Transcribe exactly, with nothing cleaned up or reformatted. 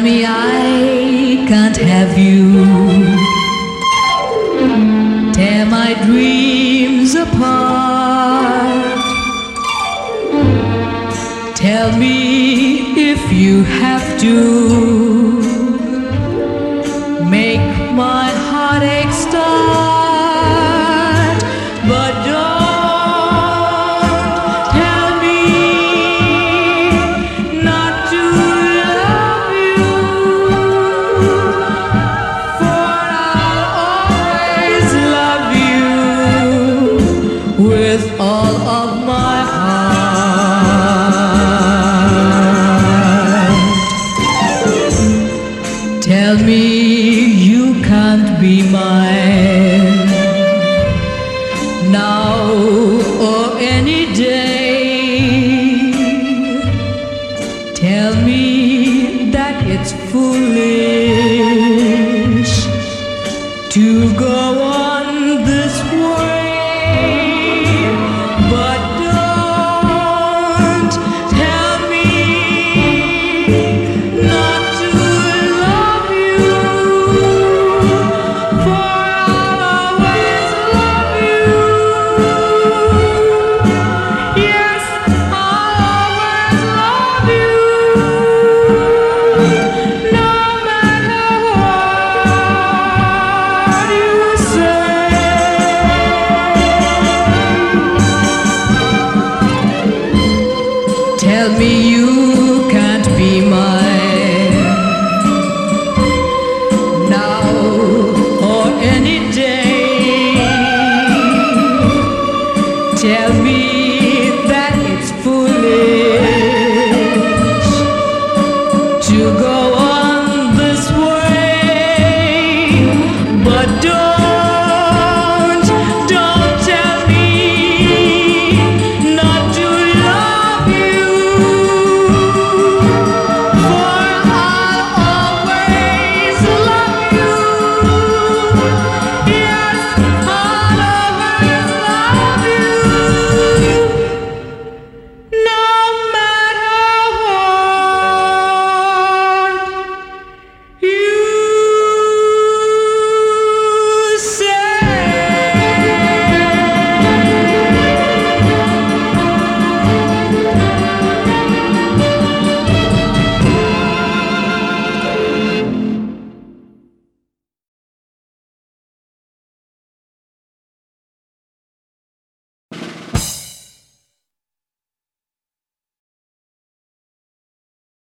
me I can't have you. Tear my dreams apart. Tell me if you have to. Make my heartache start. But don't tell me not to love you, for I'll always love you with all of my heart. Tell me you can't be mine now or any day. Tell me that it's foolish to go on this way, but don't tell me not to love you, for I'll always love you. Yes, I'll always love you, no matter what you say. Tell me you